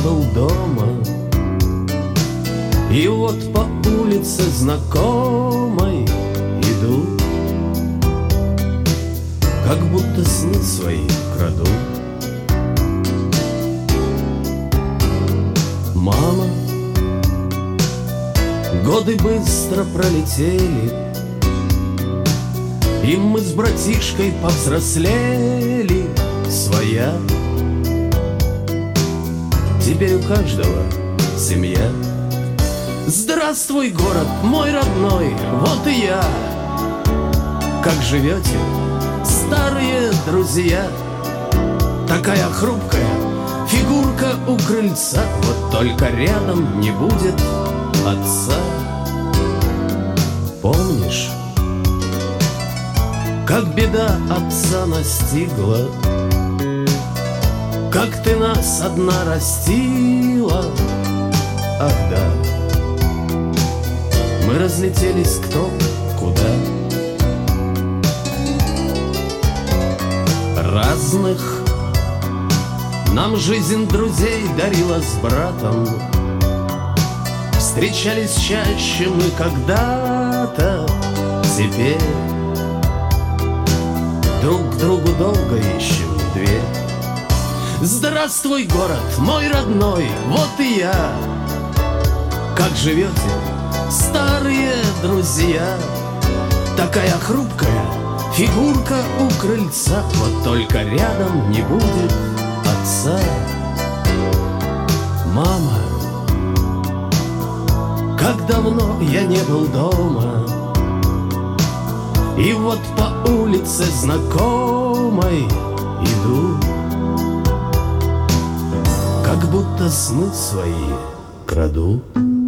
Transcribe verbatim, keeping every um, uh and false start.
был дома. И вот по улице знакомой иду, как будто сны свои краду. Мама, годы быстро пролетели, и мы с братишкой повзрослели. Своя теперь у каждого семья. Здравствуй, город мой родной, вот и я. Как живете, старые друзья? Такая хрупкая фигурка у крыльца, вот только рядом не будет отца. Помнишь, как беда отца настигла, как ты нас одна растила? Ах да, мы разлетелись кто куда. Разных нам жизнь друзей дарила с братом. Встречались чаще мы когда-то. Теперь друг к другу долго ищем дверь. Здравствуй, город мой родной, вот и я. Как живете, старые друзья? Такая хрупкая фигурка у крыльца, вот только рядом не будет отца. Мама, как давно я не был дома, и вот по улице знакомой иду, как будто сны свои краду.